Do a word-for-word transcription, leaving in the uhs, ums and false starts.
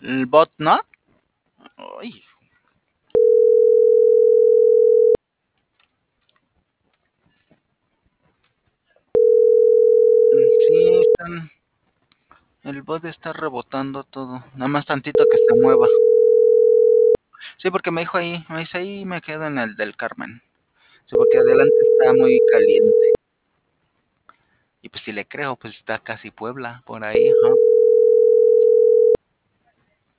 El bot, ¿no? Ay, sí, están. El bot está rebotando todo. Nada más tantito que se mueva. Sí, porque me dijo ahí, me dice ahí me quedo en el del Carmen. Sí, porque adelante está muy caliente. Y pues si le creo, pues está casi Puebla, por ahí, ajá.